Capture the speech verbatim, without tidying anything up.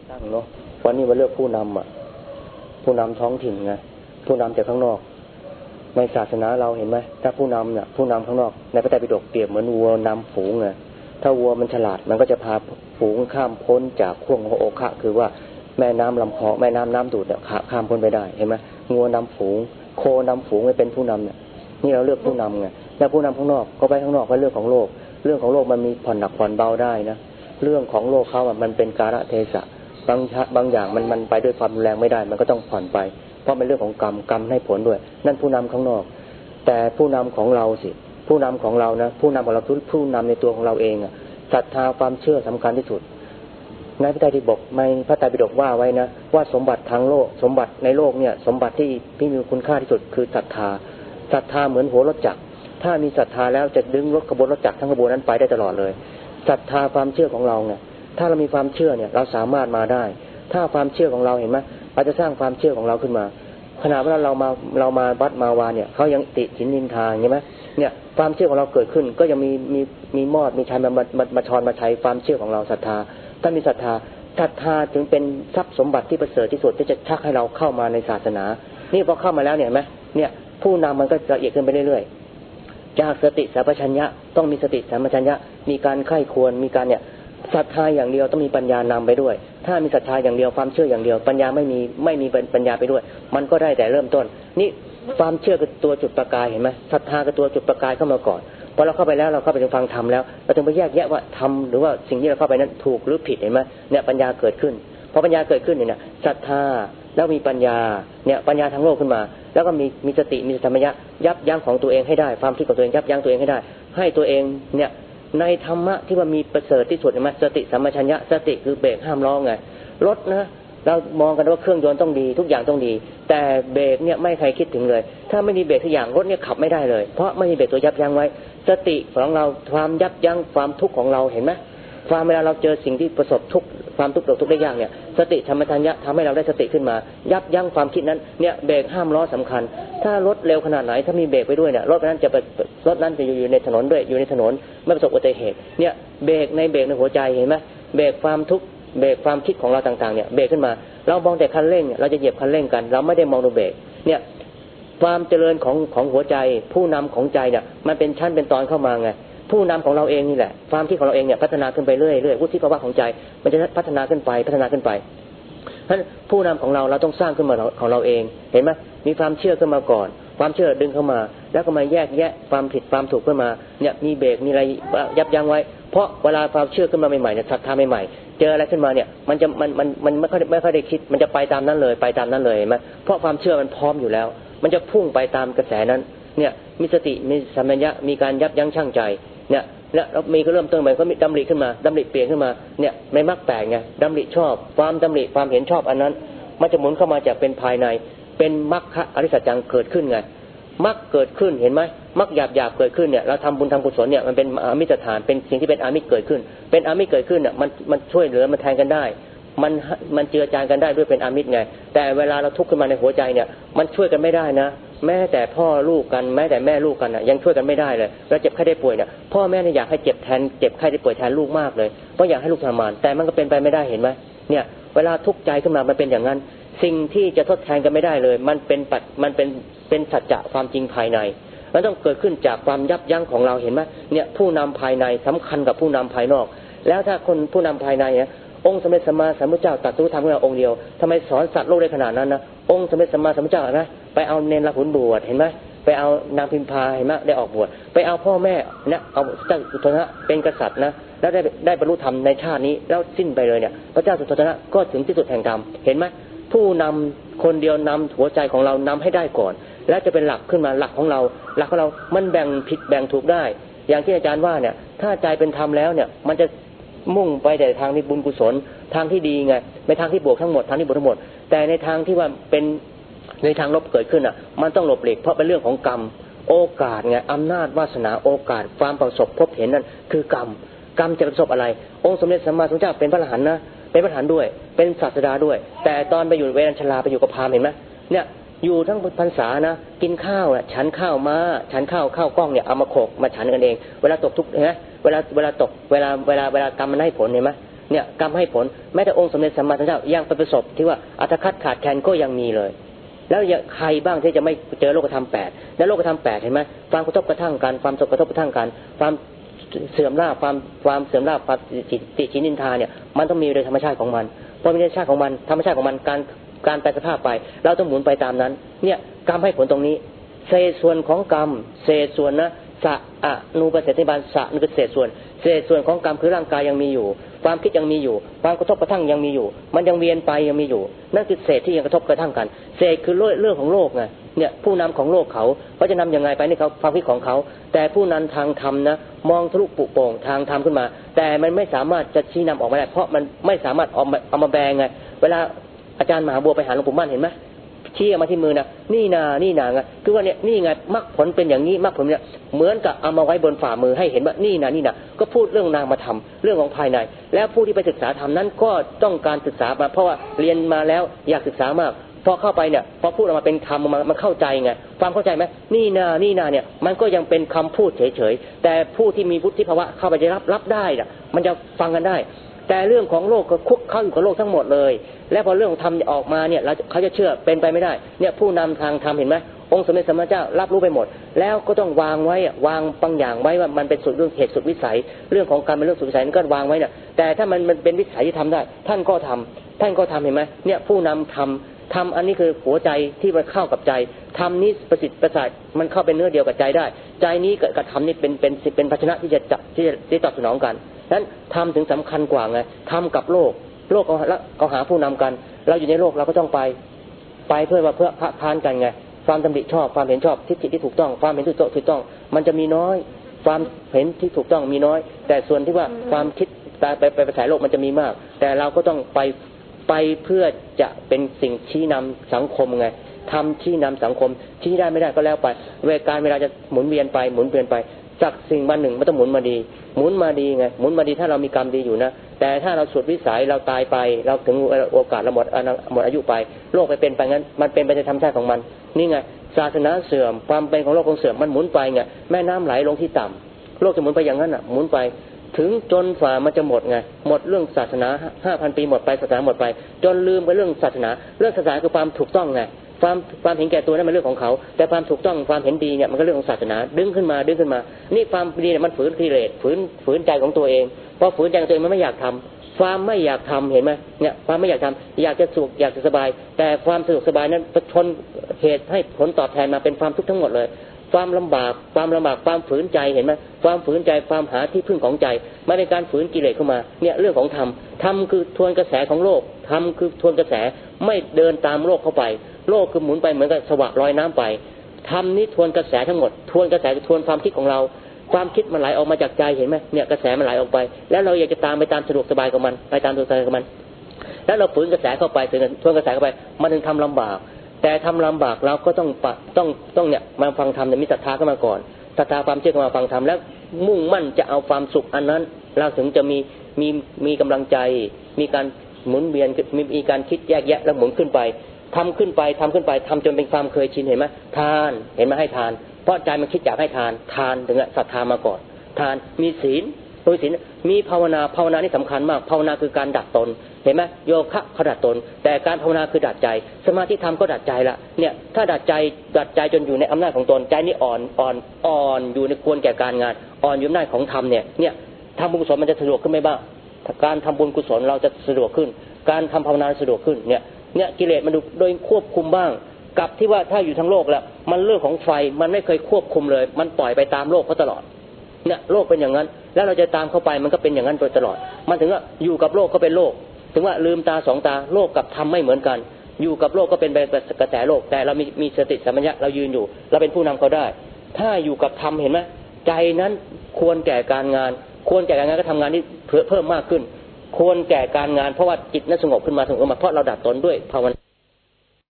ตั้งเนาะวันนี้มาเลือกผู้นำอ่ะผู้นำท้องถิ่นไงผู้นำจากข้างนอกในศาสนาเราเห็นไหมถ้าผู้นำเนี่ยผู้นำข้างนอกในพระไตรปิฎกเปรียบเหมือนวัวนำฝูงไงถ้าวัวมันฉลาดมันก็จะพาฝูงข้ามพ้นจากข่วงของโอคะคือว่าแม่น้ำลำคอแม่น้ำน้ำดูดเนี่ยข้ามพ้นไปได้เห็นไหมงัวนำฝูงโคนำฝูงให้เป็นผู้นำเนี่ยนี่เราเลือกผู้นำไงแล้วผู้นำข้างนอกก็ไปข้างนอกเพราะเรื่องของโลกเรื่องของโลกมันมีผ่อนหนักผ่อนเบาได้นะเรื่องของโลกเขาอ่ะมันเป็นกาลเทศะบางบางอย่างมันมันไปด้วยความรุนแรงไม่ได้มันก็ต้องผ่อนไปเพราะเป็นเรื่องของกรรมกรรมให้ผลด้วยนั่นผู้นำข้างนอกแต่ผู้นำของเราสิผู้นำของเรานะผู้นำของเราผู้นำในตัวของเราเองอ่ะศรัทธาความเชื่อสำคัญที่สุดในพระไตรปิฎกในพระไตรปิฎกว่าไว้นะว่าสมบัติทางโลกสมบัติในโลกเนี่ยสมบัติที่ที่มีคุณค่าที่สุดคือศรัทธาศรัทธาเหมือนหัวรถจักรถ้ามีศรัทธาแล้วจะดึงรถขบวนรถจักรทั้งขบวนนั้นไปได้ตลอดเลยศรัทธาความเชื่อของเราไงถ้าเรามีความเชื่อเนี่ยเราสามารถมาได้ถ้าความเชื่อของเราเห็นไหมเราจะสร้างความเชื่อของเราขึ้นมาขณะเวลาเรามาเรามาวัดมาวาเนี่ยเขายังติฉินนินทาใช่ไหมเนี่ยความเชื่อของเราเกิดขึ้นก็ยังมีมีมีมอดมีชัยมามามาชอนมาใช้ความเชื่อของเราศรัทธาถ้ามีศรัทธาศรัทธาถึงเป็นทรัพย์สมบัติที่ประเสริฐที่สุดที่จะชักให้เราเข้ามาในศาสนานี่พอเข้ามาแล้วเนี่ยเห็นไหมเนี่ยผู้นำมันก็ละเอียดขึ้นไปเรื่อยๆจากสติสัมปชัญญะต้องมีสติสัมปชัญญะมีการไข้ควรมีการเนี่ยศรัทธาอย่างเดียวต้องมีปัญญานำไปด้วยถ้ามีศรัทธาอย่างเดียวความเชื่ออย่างเดียวปัญญาไม่มีไม่มีปัญญาไปด้วยมันก็ได้แต่เริ่มต้นนี่ความเชื่อคือตัวจุดประกายเห็นไหมศรัทธาคือตัวจุดประกายเข้ามาก่อนพอเราเข้าไปแล้วเราเข้าไปถึงฟังธรรมแล้วเราถึงไปแยกแยะว่าธรรมหรือว่าสิ่งที่เราเข้าไปนั้นถูกหรือผิดเห็นไหมเนี่ยปัญญาเกิดขึ้นพอปัญญาเกิดขึ้นเนี่ยศรัทธาแล้วมีปัญญาเนี่ยปัญญาทางโลกขึ้นมาแล้วก็มีมีสติมีสัมปชัญญะยับยั้งของตัวเองให้ได้ความคิดของตัวเองยับยั้งตัวเองให้ได้ให้ตัวเองเนี่ยในธรรมะที่ว่ามีประเสริฐที่สุดใช่ไหมสติสัมปชัญญะสติคือเบรกห้ามล้อไงรถนะเรามองกันว่าเครื่องยนต์ต้องดีทุกอย่างต้องดีแต่เบรกเนี่ยไม่ใครคิดถึงเลยถ้าไม่มีเบรกทุกอย่างรถเนี่ยขับไม่ได้เลยเพราะไม่มีเบรกตัวยับยั้งไว้สติของเราความยับยั้งความทุกข์ของเราเห็นไหมความเวลาเราเจอสิ่งที่ประสบทุกข์ความทุกข์ทุกข์ได้ยากเนี่ยสติสัมปชัญญะทำให้เราได้สติขึ้นมายับยั้งความคิดนั้นเนี่ยเบรกห้ามล้อสำคัญถ้ารถเร็วขนาดไหนถ้ามีเบรกไปด้วยเนี่ยรถนั้นจะรถนั้นจะอยู่ในถนนด้วยอยู่ในถนนไม่ประสบอุบัติเหตุเนี่ยเบรกในเบรกในหัวใจเห็นไหมเบรกความทุกข์เบรกความคิดของเราต่างๆเนี่ยเบรกขึ้นมาเรามองแต่คันเร่งเราจะเหยียบคันเร่งกันเราไม่ได้มองดูเบรกเนี่ยความเจริญของของหัวใจผู้นำของใจเนี่ยมันเป็นชั้นเป็นตอนเข้ามาไงผู้นำของเราเองนี่แหละความคิดของเราเองเนี่ยพัฒนาขึ้นไปเรื่อยๆวุฒิภาวะของใจมันจะพัฒนาขึ้นไปพัฒนาขึ้นไปเพราะฉะนั้นผู้นำของเราเราต้องสร้างขึ้นมาของเราเองเห็นไหมมีความเชื่อขึ้นมาก่อนความเชื่อดึงเข้ามาแล้วก็มาแยกแยะความผิดความถูกขึ้นมาเนี่ยมีเบรกมีอะไรยับยั้งไว้เพราะเวลาความเชื่อขึ้นมาใหม่ๆเนี่ยศรัทธาใหม่ๆเจออะไรขึ้นมาเนี่ยมันจะมันมันมันไม่ค่อยไม่ค่อยได้คิดมันจะไปตามนั้นเลยไปตามนั้นเลยเห็นไหมเพราะความเชื่อมันพร้อมอยู่แล้วมันจะพุ่งไปตามกระแสนั้นเนี่ยมีสติมีสัมปชัญญะมีการยับยั้งชั่งใจเนี่ยแล้วมีก็เริ่มต้นใหม่ก็มีดำริขึ้นมาดำริเปลี่ยนขึ้นมาเนี่ยในมรรคแปดไงดำริชอบความดำริความเห็นชอบอันนั้นมันจะหมุนเข้ามาจากเป็นภายในเป็นมรรคอริยสัจจังเกิดขึ้นไงมรรคเกิดขึ้นเห็นไหมมรรคหยาบหยาบเกิดขึ้นเนี่ยเราทำบุญทำกุศลเนี่ยมันเป็นอามิตรฐานเป็นสิ่งที่เป็นอามิตรเกิดขึ้นเป็นอามิตรเกิดขึ้นเนี่ยมันมันช่วยเหลือมันแทนกันได้มันมันเจือจานกันได้ด้วยเป็นอามิตรไงแต่เวลาเราทุกข์ขึ้นมาในหัวใจเนี่ยมันช่วยกันไม่ได้นะแม้แต่พ่อลูกกันแม้แต่แม่ลูกกันน่ะยังช่วยกันไม่ได้เลยแล้วเจ็บไข้ได้ป่วยเนี่ยพ่อแม่เนี่ยอยากให้เจ็บแทนเจ็บไข้ได้ป่วยแทนลูกมากเลยเพราะอยากให้ลูกทรมานแต่มันก็เป็นไปไม่ได้เห็นไหมเนี่ยเวลาทุกข์ใจขึ้นมามันเป็นอย่างนั้นสิ่งที่จะทดแทนกันไม่ได้เลยมันเป็นปัจมันเป็นเป็นสัจจะความจริงภายในมันต้องเกิดขึ้นจากความยับยั้งของเราเห็นไหมเนี่ยผู้นำภายในสำคัญกับผู้นำภายนอกแล้วถ้าคนผู้นำภายในเนี่ยองค์สมเด็จสัมมาสัมพุทธเจ้าตรัสรู้ธรรมขึ้นมาองค์เดียวทำไมสอนสัตว์โลกได้ขนาดนั้นนะองค์สมเด็จสัมมาสัมพุทธเจ้านะไปเอาเนรละหุนบวชเห็นไหมไปเอานางพิมพาเห็นไหมได้ออกบวชไปเอาพ่อแม่เนี่ยเอาเจ้าสุโธทนะเป็นกษัตริย์นะแล้วได้ได้บรรลุธรรมในชาตินี้แล้วสิ้นไปเลยเนี่ยพระเจ้าสุโธทนะก็ถึงที่สุดแห่งธรรมเห็นไหมผู้นำคนเดียวนำหัวใจของเรานำให้ได้ก่อนแล้วจะเป็นหลักขึ้นมาหลักของเราหลักของเรามันแบ่งผิดแบ่งถูกได้อย่างที่อาจารย์ว่าเนี่ยถ้าใจเป็นธรรมแล้วเนี่ยมันจะมุ่งไปแต่ทางที่บุญกุศลทางที่ดีไงในทางที่บวกทั้งหมดทางที่บวกทั้งหมดแต่ในทางที่ว่าเป็นในทางลบเกิดขึ้นอ่ะมันต้องหลบหลีกเพราะเป็นเรื่องของกรรมโอกาสไงอำนาจวาสนาโอกาสความประสบพบเห็นนั่นคือกรรมกรรมจะประสบอะไรองค์สมเด็จสัมมาสัมพุทธเจ้าเป็นพระอรหันต์นะเป็นพระอรหันต์ด้วยเป็นศาสดาด้วยแต่ตอนไปอยู่เวรัญชลาไปอยู่กับพราหมณ์เห็นไหมเนี่ยอยู่ทั้งพรรษานะกินข้าวอ่ะฉันข้าวมาฉันข้าวข้าวกล้องเนี่ยเอามาโขกมาฉันกันเองเวลาตกทุกเห็นไหมเวลาเวลาตกเวลาเวลาเวลากรรมมันให้ผลเห็นไหมเนี่ยกรรมให้ผลแม้แต่องค์สมเด็จสัมมาสัมพุทธเจ้ายังไปประสบที่ว่าอัตคัดขาดแคลนก็ยังมีเลยแล้วใครบ้างที่จะไม่เจอโลกธรรมแปดและโลกธรรมแปดเห็นไหมความกระทบกระทั่งกันความกระทบกระทั่งกันความเสื่อมลาภความความเสื่อมลาภความติฉินนินทาเนี่ยมันต้องมีโดยธรรมชาติของมันเพราะธรรมชาติของมันธรรมชาติของมันการการแปรสภาพไปเราต้องหมุนไปตามนั้นเนี่ยกรรมให้ผลตรงนี้เศษส่วนของกรรมเศษส่วนนะสะอนุปัสสติบาลสะนี่คือเศษส่วนเศษส่วนของกรรมคือร่างกายยังมีอยู่ความคิดยังมีอยู่ความกระทบกระทั่งยังมีอยู่มันยังเวียนไปยังมีอยู่นั่นคือเศษที่ยังกระทบกระทั่งกันเศษคือเรื่องของโลกไงเนี่ยผู้นำของโลกเขาเขาจะนำยังไงไปนี่เขาความคิดของเขาแต่ผู้นั้นทางธรรมนะมองทะลุปุโป่งทางธรรมขึ้นมาแต่มันไม่สามารถจะชี้นำออกมาได้เพราะมันไม่สามารถเอามาเอามาแบงไงเวลาอาจารย์มหาบัวไปหาหลวงปู่มั่นเห็นไหมชี้มาที่มือนะนี่นานี่นาไงคือว่าเนี่ยนี่ไงมรรคผลเป็นอย่างนี้มรรคผลเนี่ยเหมือนกับเอามาไว้บนฝ่ามือให้เห็นว่านี่นานี่นาก็พูดเรื่องนามธรรมเรื่องของภายในแล้วผู้ที่ไปศึกษาธรรมนั้นก็ต้องการศึกษามาเพราะว่าเรียนมาแล้วอยากศึกษามากพอเข้าไปเนี่ยพอพูดออกมาเป็นคำมันมันเข้าใจไงความเข้าใจไหมนี่นานี่นาเนี่ยมันก็ยังเป็นคำพูดเฉยๆแต่ผู้ที่มีวุฒิภาวะเข้าไปจะรับรับได้น่ะมันจะฟังกันได้แต่เรื่องของโลกก็คุกเข้าอยู่กับโลกทั้งหมดเลยและพอเรื่องธรรมออกมาเนี่ยเราเขาจะเชื่อเป็นไปไม่ได้เนี่ยผู้นำทางธรรมเห็นไหมองค์สมเด็จสัมมาสัมพุทธเจ้ารับรู้ไปหมดแล้วก็ต้องวางไว้วางบางอย่างไว้ว่ามันเป็นสุดเรื่องเหตุสุดวิสัยเรื่องของการเป็นเรื่องสุดวิสัยนั่นก็วางไว้เนี่ยแต่ถ้ามันมันเป็นวิสัยที่ทำได้ท่านก็ทำท่านก็ทำเห็นไหมเนี่ยผู้นำทำทำอันนี้คือหัวใจที่มันเข้ากับใจทำนี้ประสิทธิ์ประสาทมันเข้าเป็นเนื้อเดียวกับใจได้ใจนี้กับธรรมนี่เป็นเป็นเป็นภาชนะที่จะที่จะที่ตอบสนองกันนั้นทำถึงสำคัญกว่าไงทำกับโลกโลกเขาหาผู้นำกันเราอยู่ในโลกเราก็ต้องไปไปเพื่อว่าเพื่อพะพานกันไงความดำริชอบความเห็นชอบทิฏฐิที่ถูกต้องความเห็นที่ถูกต้องมันจะมีน้อยความเห็นที่ถูกต้องมีน้อยแต่ส่วนที่ว่าความคิดไปไปไปสายโลกมันจะมีมากแต่เราก็ต้องไปไปเพื่อจะเป็นสิ่งชี้นำสังคมไงทำชี้นำสังคมชี้ได้ไม่ได้ก็แล้วไปเวลาการเวลาจะหมุนเวียนไปหมุนเวียนไปจากสิ่งวันหนึ่งมันต้องหมุนมาดีหมุนมาดีไงหมุนมาดีถ้าเรามีกรรมดีอยู่นะแต่ถ้าเราสุดวิสัยเราตายไปเราถึงโอกาสเราหมดหมดอายุไปโลกไปเป็นไปงั้นมันเป็นไปในธรรมชาติของมันนี่ไงศาสนาเสื่อมความเป็นของโลกของเสื่อมมันหมุนไปไงแม่น้ำไหลลงที่ต่ำโลกจะหมุนไปอย่างนั้นอ่ะหมุนไปถึงจนฝ่ามันจะหมดไงหมดเรื่องศาสนา ห้าพัน ปีหมดไปศาสนาหมดไปจนลืมไปเรื่องศาสนาเรื่องศาสนาคือความถูกต้องไงความความเห็นแก่ตัวนั่นเป็นเรื่องของเขาแต่ความถูกต้องความเห็นดีเนี่ยมันก็เรื่องของศาสนาดึงขึ้นมาดึงขึ้นมานี่ความดีเนี่ยมันฝืนกิเลสฝืนฝืนใจของตัวเองพอฝืนใจของตัวเองมันไม่อยากทำความไม่อยากทำเห็นไหมเนี่ยความไม่อยากทำอยากจะสุขอยากจะสบายแต่ความสะดวกสบายนั้นทนเหตุให้ผลตอบแทนมาเป็นความทุกข์ทั้งหมดเลยความลำบากความลำบากความฝืนใจเห็นไหมความฝืนใจความหาที่พึ่งของใจไม่ได้การฝืนกิเลสเข้ามาเนี่ยเรื่องของธรรมธรรมคือทวนกระแสของโลกธรรมคือทวนกระแสไม่เดินตามโลกเข้าไปโลกคือหมุนไปเหมือนกับสวะลอยน้ำไปธรรมนี้ทวนกระแสทั้งหมดทวนกระแสทวนความคิดของเราความคิดมันไหลออกมาจากใจเห็นไหมเนี่ยกระแสมันไหลออกไปแล้วเราอยากจะตามไปตามสะดวกสบายของมันไปตามสะดวกสบายของมันแล้วเราฝืนกระแสเข้าไปทวนกระแสเข้าไปมันถึงทำลำบากแต่ทำลำบากเราก็ต้องต้องต้องเนี่ยมาฟังธรรมเนี่ยมีศรัทธาขึ้นมาก่อนศรัทธาความเชื่อขึ้นมาฟังธรรมแล้วมุ่งมั่นจะเอาความสุขอันนั้นเราถึงจะมีมีมีกำลังใจมีการหมุนเวียนมีมีการคิดแยกแยะแล้วหมุนขึ้นไปทำขึ้นไปทำขึ้นไปทำจนเป็นความเคยชินเห็นไหมทานเห็นไหมให้ทานเพราะใจมันคิดอยากให้ทานทานถึงศรัทธามาก่อนทานมีศีลมีศีลมีภาวนาภาวนานี่สำคัญมากภาวนาคือการดัดตนเห็นไหมโยคะเขาดัดตนแต่การภาวนาคือดัดใจสมาธิธรรมก็ดัดใจละเนี่ยถ้าดัดใจดัดใจจนอยู่ในอำนาจของตนใจนี่อ่อนอ่อนอ่อนอยู่ในควรแก่การงานอ่อนอยู่ในอำนาจของธรรมเนี่ยเนี่ยทำบุญกุศลมันจะสะดวกขึ้นไหมบ้างการทำบุญกุศลเราจะสะดวกขึ้นการทำภาวนาสะดวกขึ้นเนี่ยเนี่ยกิเลสมันดูโดยควบคุมบ้างกับที่ว่าถ้าอยู่ทั้งโลกแล้วมันเรื่องของไฟมันไม่เคยควบคุมเลยมันปล่อยไปตามโลกเขาตลอดเนี่ยโลกเป็นอย่างนั้นแล้วเราจะตามเข้าไปมันก็เป็นอย่างนั้นโดยตลอดมันถึงว่าอยู่กับโลกก็เป็นโลกถึงว่าลืมตาสองตาโลกกับธรรมไม่เหมือนกันอยู่กับโลกก็เป็นแบบกระแสโลกแต่เรามีมีสติสัมปชัญญะเรายืนอยู่เราเป็นผู้นำเขาได้ถ้าอยู่กับธรรมเห็นไหมใจนั้นควรแก่การงานควรแก่การงานก็ทำงานที่เพิ่มมากขึ้นควรแก่การงานเพราะว่าจิตนั้นสงบขึ้นมาสงบมาเพราะเราดัดตนด้วยภาวนา